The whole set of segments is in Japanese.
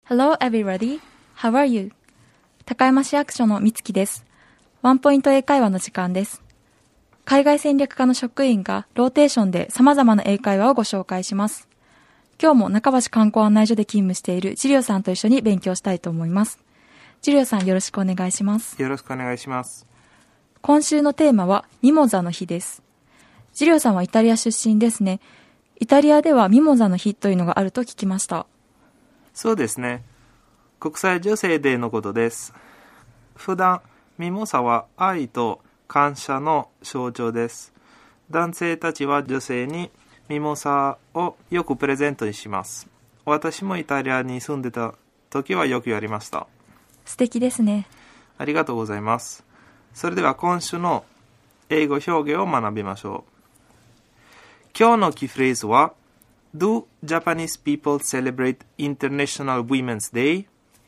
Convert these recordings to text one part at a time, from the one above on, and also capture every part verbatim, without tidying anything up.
Hello everybody. How are you? 高山市役所のみつきです。ワンポイント英会話の時間です。海外戦略課の職員がローテーションで様々な英会話をご紹介します。今日も中橋観光案内所で勤務しているジリオさんと一緒に勉強したいと思います。ジリオさんよろしくお願いします。 よろしくお願いします。 今週のテーマはミモザの日です。ジリオさんはイタリア出身ですね。イタリアではミモザの日というのがあると聞きました。 そうですね。国際女性デーのことです。普段ミモザは愛と感謝の象徴です。男性たちは女性にミモザをよくプレゼントにします。私もイタリアに住んでた時はよくやりました。 素敵ですね。 ありがとうございます。それでは今週の英語表現を学びましょう。今日のキーフレーズは Do Japanese people celebrate International Women's Day?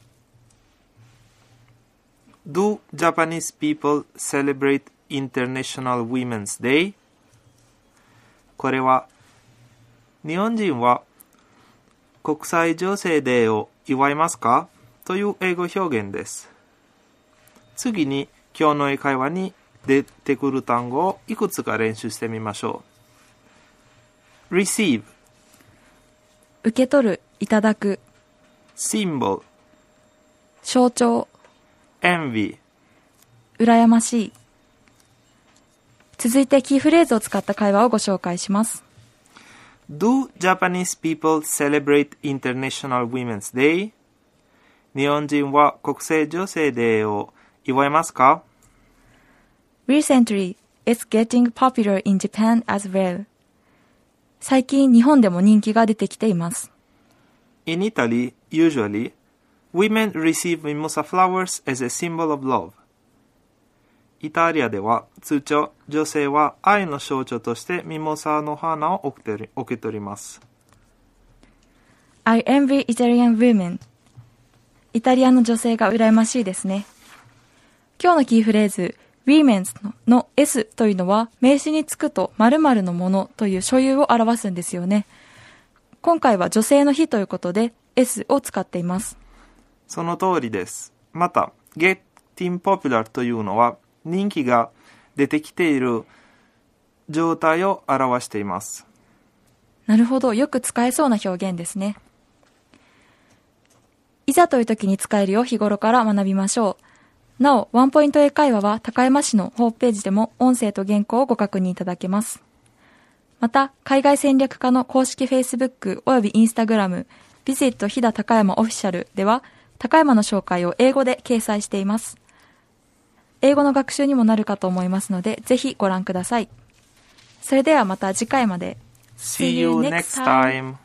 Do Japanese people celebrate International Women's Day? これは日本人は国際女性デーを祝いますかという英語表現です。次に今日の英会話に出てくる単語をいくつか練習してみましょう。receive 受け取る、いただく。 symbol 象徴。 envy 羨ましい。続いてキーフレーズを使った会話をご紹介します。 Do Japanese people celebrate International Women's Day? 日本人は国際女性デーを祝いますか？ Recently, it's getting popular in Japan as well. 最近日本でも人気が出てきています。 In Italy, usually, women receive mimosa flowers as a symbol of love. イタリアでは通常女性は愛の象徴としてミモサの花を受け取ります。 I envy Italian women. イタリアの女性が羨ましいですね。今日のキーフレーズ Women's の, の S というのは名詞につくと〇〇のものという所有を表すんですよね。今回は女性の日ということで S を使っています。 その通りです。また Getting popular というのは人気が出てきている状態を表しています。 なるほど、よく使えそうな表現ですね。いざという時に使えるよう日頃から学びましょう。なお、ワンポイント英会話は高山市のホームページでも音声と原稿をご確認いただけます。また、海外戦略課の公式 Facebook および Instagram、ビジット飛騨高山オフィシャルでは、高山の紹介を英語で掲載しています。英語の学習にもなるかと思いますので、ぜひご覧ください。それではまた次回まで。 See you next time!